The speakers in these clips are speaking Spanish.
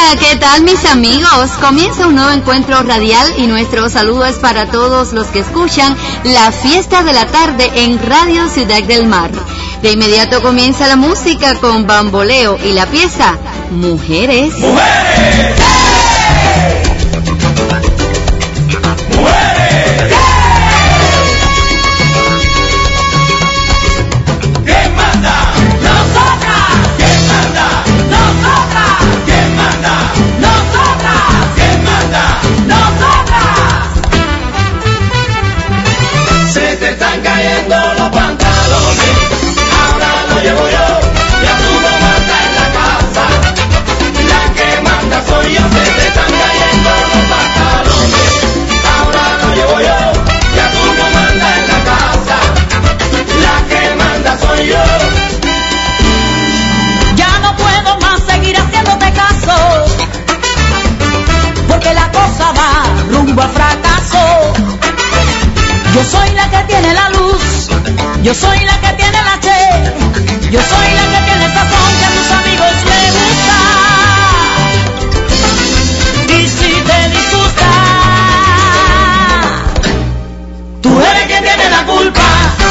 Hola, ¿qué tal mis amigos? Comienza un nuevo encuentro radial y nuestro saludo es para todos los que escuchan la fiesta de la tarde en Radio Ciudad del Mar. De inmediato comienza la música con Bamboleo y la pieza Mujeres. ¡Mujeres! ¡Hey! ¡Mujeres! ¿Quién manda? ¡Nosotras! ¿Quién manda? ¡Nosotras! ¿Quién manda? ¡Nosotras! ¿Quién manda? ¡Nosotras! Se te están cayendo los pantalones, ahora lo llevo yo, ya tú no mandas en la casa, la que manda soy yo. Se te están cayendo los pantalones, ahora lo llevo yo, ya tú no mandas en la casa, la que manda soy yo. Ya no puedo más seguir haciéndote caso, porque la cosa va rumbo al fracaso. Yo soy la que tiene la luz, yo soy la que tiene la che, yo soy la que tiene el sazón que a tus amigos les gusta. Y si te disgusta, Tú eres quien tiene la culpa.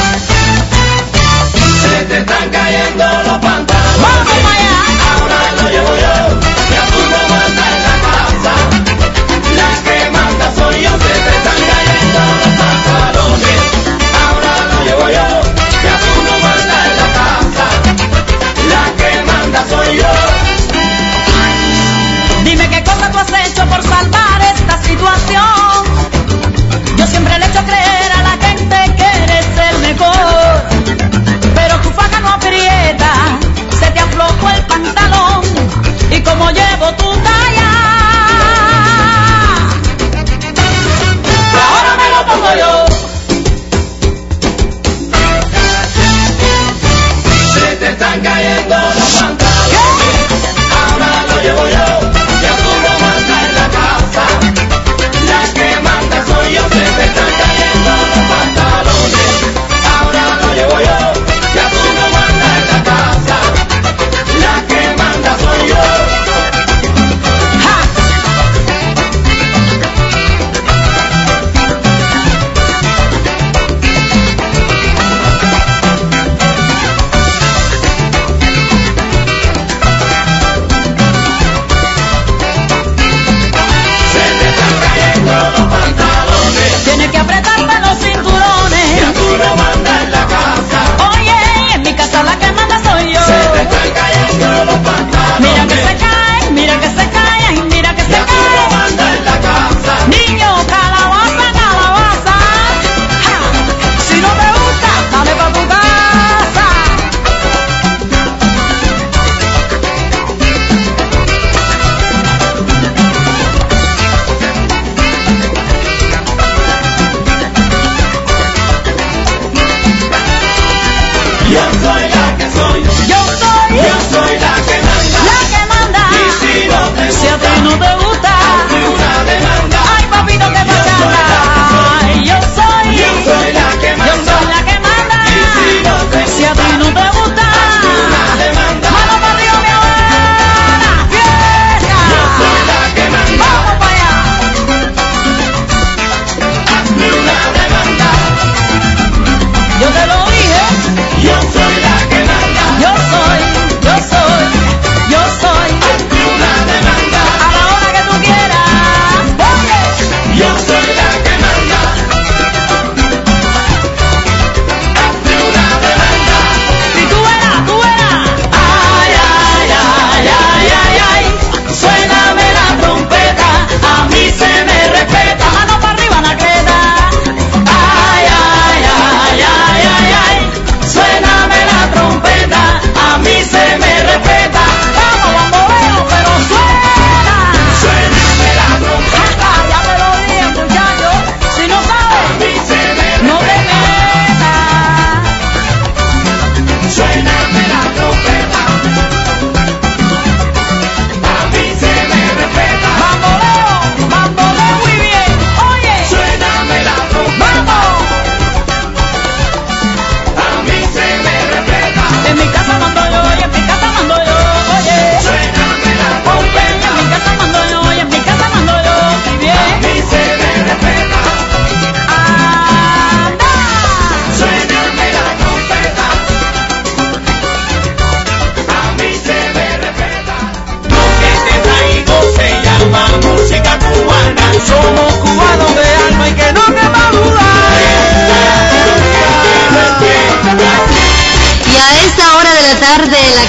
Se te están cayendo los pantalones, vamos para allá. ahora lo llevo yo, ya tú no mandas en la casa, la que manda soy yo. Se te están cayendo los pantalones, ahora lo llevo yo, ya tú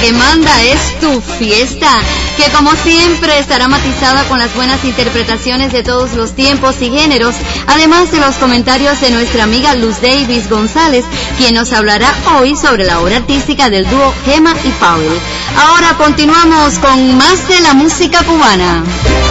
que manda es tu fiesta, que como siempre estará matizada con las buenas interpretaciones de todos los tiempos y géneros, además de los comentarios de nuestra amiga Luz Davis González, quien nos hablará hoy sobre la obra artística del dúo Gema y Pavel. Ahora continuamos con más de la música cubana.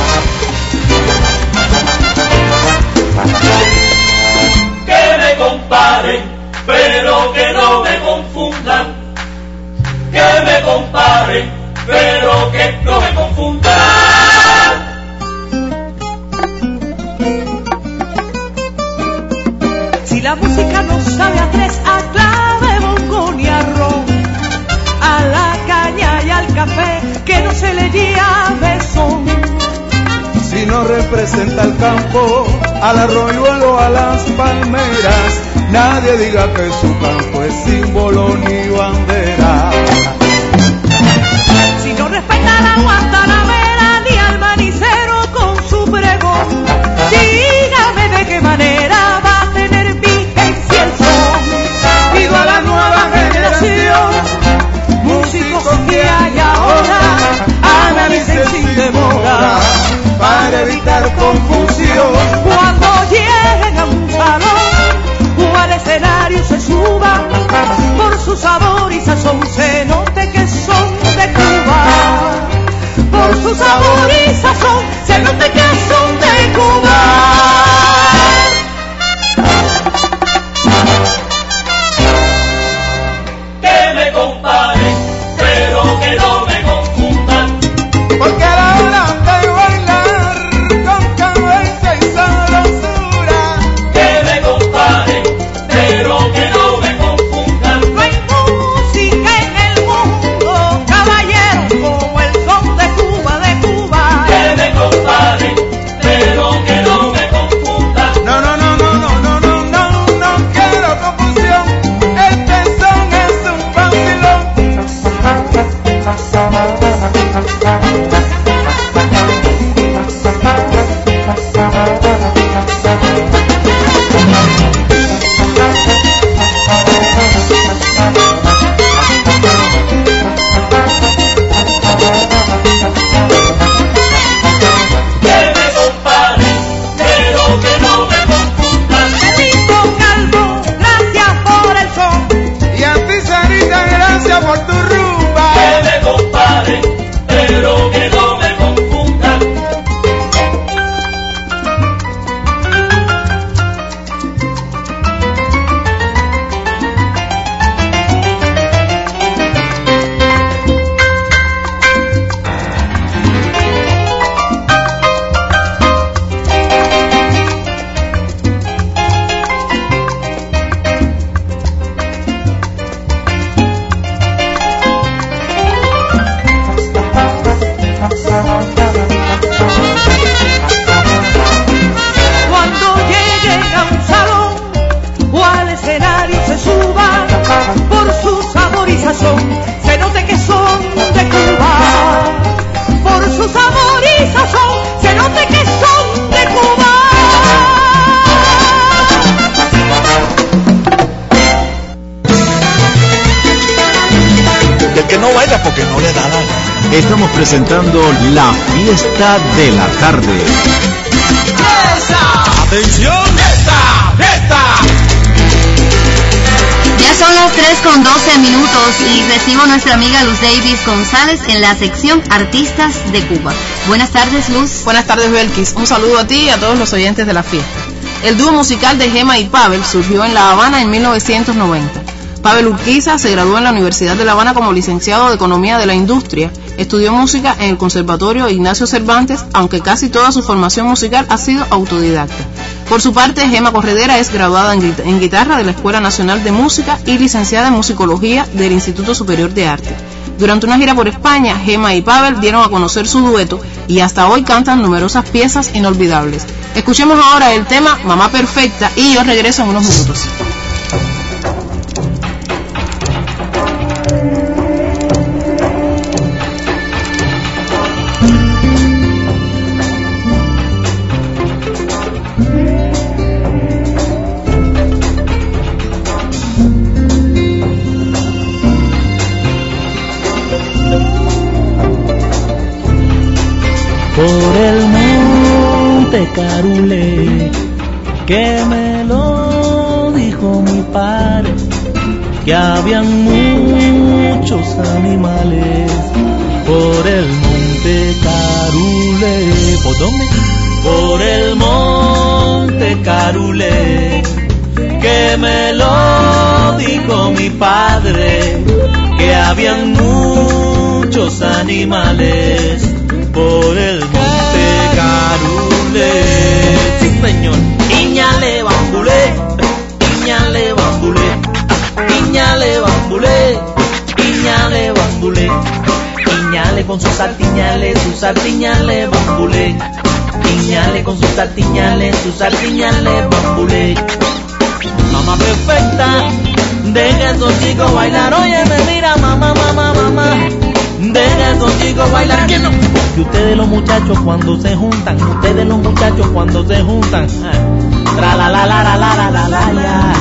Que me comparen, pero que no me confundan. Que me comparen, pero que no me confundan. Si la música no sabe a tres, a clave, bombón y arroz, a la caña y al café, que no se le llame son. Si no representa el campo, al arroyuelo, a las palmeras, nadie diga que su campo es símbolo ni bandera. Si no respeta la guantanamera ni al manicero con su pregón, dígame de qué manera va a tener vigencia el son. Pido a la nueva generación, músicos que hay ahora, analicen sin demora, para evitar confusión. cuando lleguen a un salón o al escenario se suban, por su sabor y sazón se note que son de Cuba. Por su sabor y sazón se note que son de Cuba. Que me comparen, pero que no me confundan. Porque a la hora de bailar con cabeza y sabrosura, Que me comparen, pero que no me confundan. No hay música en el mundo, caballero, como el son de Cuba, de Cuba. Que me comparen, pero que no me confundan. no, no, no, no, no, no, no, no, no quiero confusión. Este son es un vacilón. Que me comparen, pero que no me confundan. Benito Calvo, gracias por el son. Y a ti, Sarita, gracias por tu rumba. Que me comparen, pero que no me confundan. Cuando lleguen a un salón o al escenario se suban, por su sabor y sazón se note que son de Cuba. Por su sabor y sazón se note que son de Cuba. El que no baila porque no le da la gana. Estamos presentando la fiesta de la tarde. ¡Atención! ¡Esta! Ya son las 3:12 y recibo a nuestra amiga Luz Davis González en la sección Artistas de Cuba. Buenas tardes, Luz. Buenas tardes, Belkis. Un saludo a ti y a todos los oyentes de la fiesta. El dúo musical de Gema y Pavel surgió en La Habana en 1990. Pavel Urquiza se graduó en la Universidad de La Habana como licenciado de Economía de la Industria. Estudió música en el Conservatorio Ignacio Cervantes, aunque casi toda su formación musical ha sido autodidacta. Por su parte, Gema Corredera es graduada en guitarra de la Escuela Nacional de Música y licenciada en Musicología del Instituto Superior de Arte. Durante una gira por España, Gema y Pavel dieron a conocer su dueto y hasta hoy cantan numerosas piezas inolvidables. Escuchemos ahora el tema Mamá Perfecta y yo regreso en unos minutos. por el monte Carule, que me lo dijo mi padre, que habían muchos animales por el monte Carule. ¿Por dónde? Por el monte Carule, que me lo dijo mi padre, que habían muchos animales por el monte Carule. Sí, señor. Iñale bambulé, iñale bambulé, iñale bambulé, iñale bambulé, iñale con sus sartiñales bambulé, iñale con sus sartiñales bambulé. Mamá perfecta, deja a esos chicos bailar. Oye, me mira, mamá, mamá, mamá, deja a esos chicos bailar. ¿Quién no? Que ustedes los muchachos cuando se juntan, ustedes los muchachos cuando se juntan, tra la la la la la la la la la.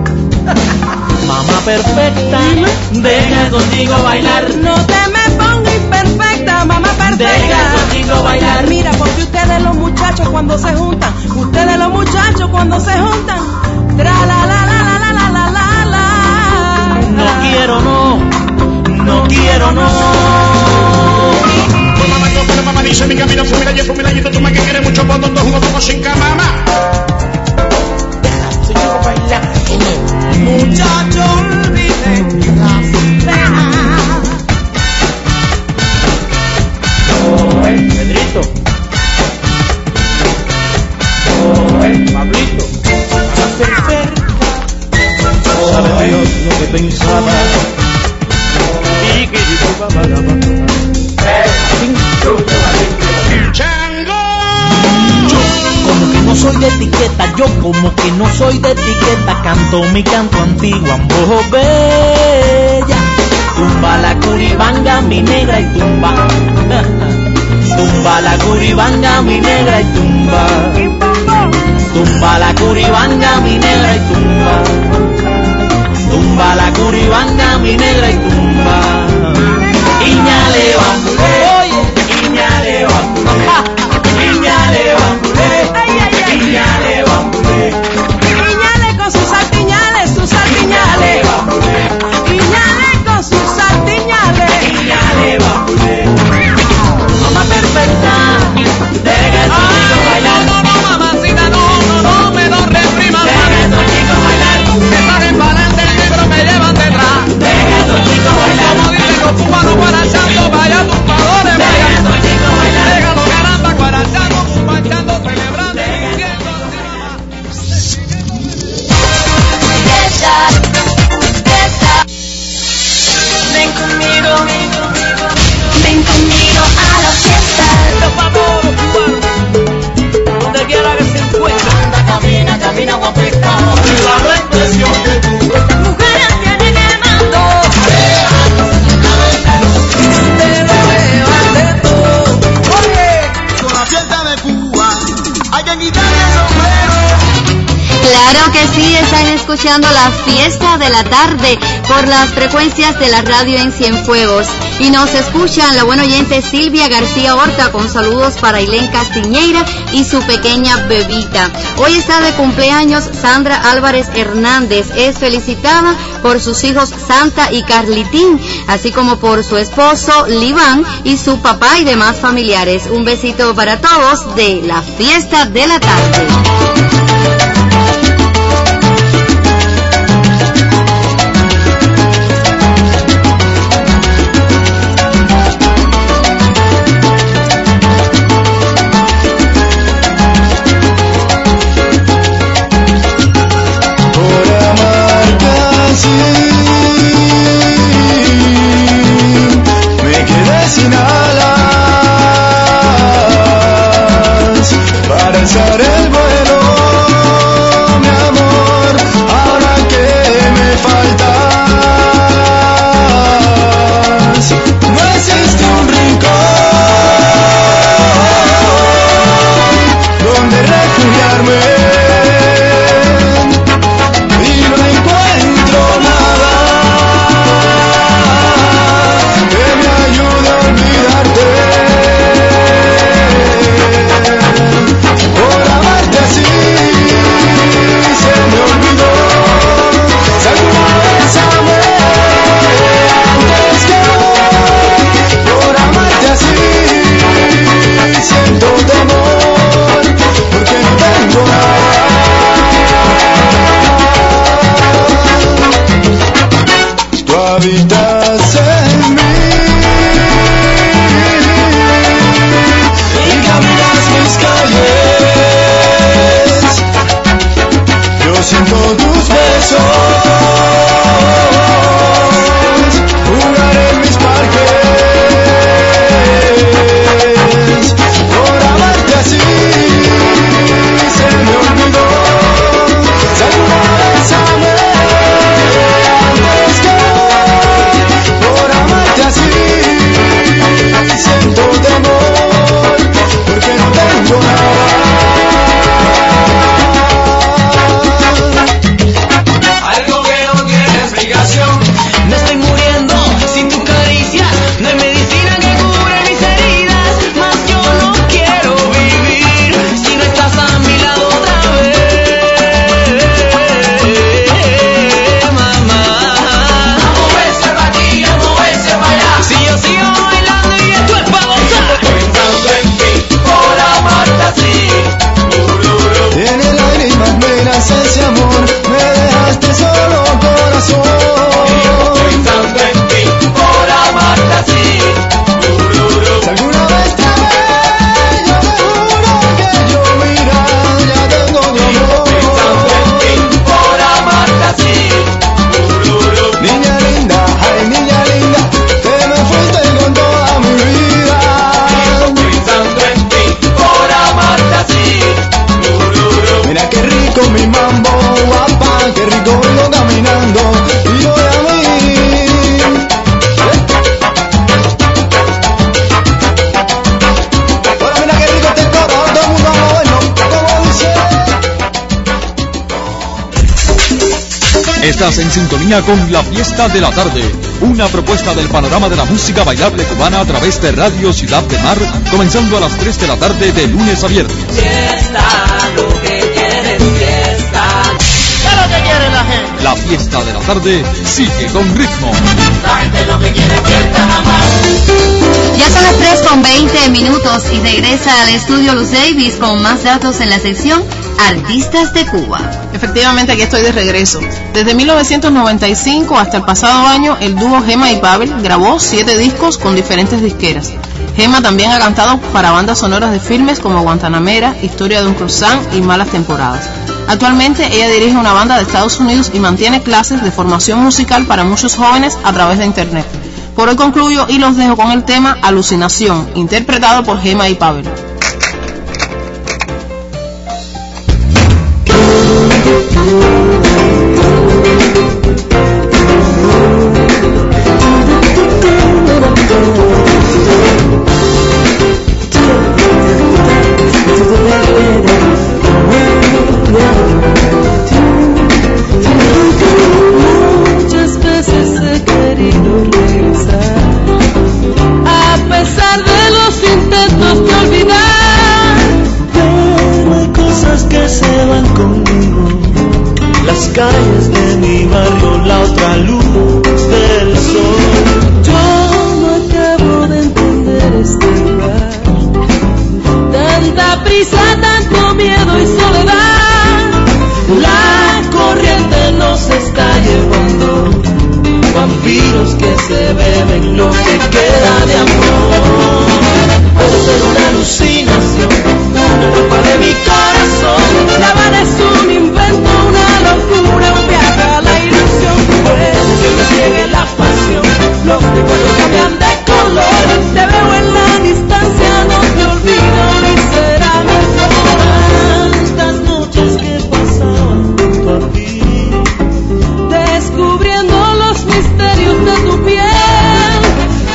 Mamá perfecta, deja a esos chicos bailar. No te me pongas imperfecta, mamá perfecta. Deja a esos chicos bailar. Mira, porque ustedes los muchachos cuando se juntan, ustedes los muchachos cuando se juntan, tra la la la la la la la la la. No quiero no, no quiero no. Mamá dice mi camino fumila y fumila y tú me que quieres mucho cuando tú jugas como sin mamá. Muchacho, olvide las penas. Pedrito, Pablito, sabe Dios lo que pensaba y que Chango. como que no soy de etiqueta, yo como que no soy de etiqueta, canto mi canto antiguo, ambojo bella, tumba la curibanga mi negra y tumba, tumba la curibanga mi negra y tumba, tumba la curibanga mi negra y tumba, tumba la curibanga mi negra y tumba, iñale bambulé, oye, iñale bambulé, iñale bambulé, iñale bambulé, Iñale con sus sartiñales, iñale con sus sartiñales. iñale bambulé. Mamá perfecta, deja a esos chicos bailar. No, mamacita, no me lo reprimas. Deja a esos chicos bailar. Me salen para adelante, el libro me llevan detrás. Deja a esos chicos bailar. Como dicen los cubanos guarachando, vaya tumpadores, Deja a vaya. esos chicos bailar. Déjalo caramba, guarachando, cumbanchando, celebrando, diciendo Ven conmigo, ven conmigo a la fiesta. Por favor, cubano, donde quiera que se encuentre. Anda, camina, camina, guapeta. la expresión que tú. Mujeres tienen quemando. Con la fiesta de Cuba hay que quitarle el sombrero. Claro que sí, están escuchando la fiesta de la tarde por las frecuencias de la radio en Cienfuegos. Y nos escuchan la buena oyente Silvia García Horta con saludos para Ailén Castiñeira y su pequeña bebita. Hoy está de cumpleaños Sandra Álvarez Hernández. Es felicitada por sus hijos Santa y Carlitín, así como por su esposo Liván y su papá y demás familiares. Un besito para todos de la fiesta de la tarde. Sin alas para alzar el vuelo. Estás en sintonía con La Fiesta de la Tarde, una propuesta del panorama de la música bailable cubana a través de Radio Ciudad del Mar, comenzando a las 3 de la tarde de lunes a viernes. Fiesta, lo que quieres, fiesta. ¿Qué es lo que quiere la gente? La Fiesta de la Tarde sigue con ritmo. La gente lo que quiere es fiesta nada más. Ya son las 3:20 y regresa al estudio Luz Davis con más datos en la sección Artistas de Cuba. Efectivamente, aquí estoy de regreso. Desde 1995 hasta el pasado año, el dúo Gema y Pavel grabó 7 discos con diferentes disqueras. Gema también ha cantado para bandas sonoras de filmes como Guantanamera, Historia de un croissant y Malas Temporadas. Actualmente ella dirige una banda de Estados Unidos y mantiene clases de formación musical para muchos jóvenes a través de internet. Por hoy concluyo y los dejo con el tema Alucinación, interpretado por Gema y Pavel. Muchas veces he querido regresar, a pesar de los intentos de olvidar. Pero hay cosas que se van conmigo, las calles de mi barrio, la otra luz del sol. Yo no acabo de entender este lugar, tanta prisa, tanto miedo y soledad. La corriente nos está llevando, vampiros que se beben lo que queda de amor. Puede ser una alucinación, una ropa de mi corazón. La Habana es un invento, una locura, un viaje a la ilusión. Puede que me ciegue la pasión, los recuerdos cambian de color. Te veo en la distancia, no te olvido ni será mejor. Tantas noches que pasaban junto a ti, descubriendo los misterios de tu piel.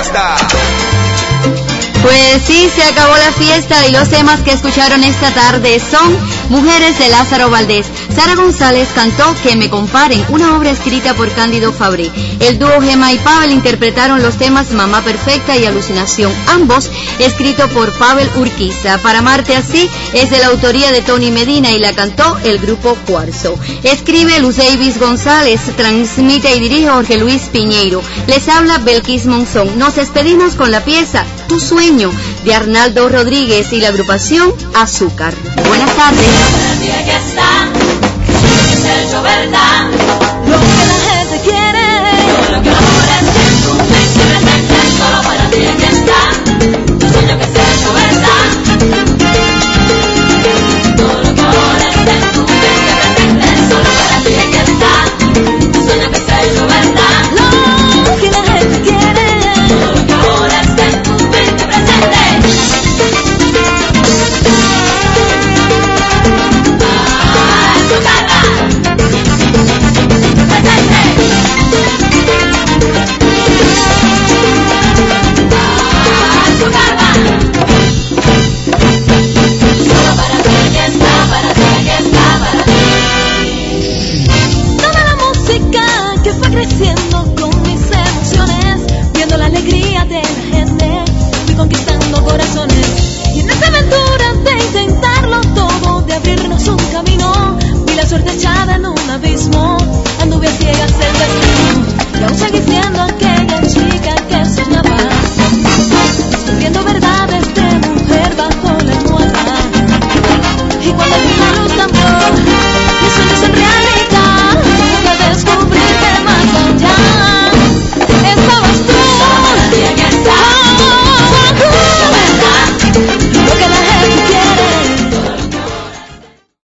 fiesta. Pues sí, se acabó la fiesta y los temas que escucharon esta tarde son Mujeres de Lázaro Valdés. Sara González cantó Que me comparen, una obra escrita por Cándido Fabrí. El dúo Gema y Pavel interpretaron los temas Mamá Perfecta y Alucinación, ambos escritos por Pavel Urquiza. Para amarte así es de la autoría de Tony Medina y la cantó el grupo Cuarzo. Escribe Luz Davis González, transmite y dirige Jorge Luis Piñeiro. Les habla Belkis Monzón. Nos despedimos con la pieza Tu Sueño de Arnaldo Rodríguez y la agrupación Azúcar. Buenas tardes. Es hecho verdad.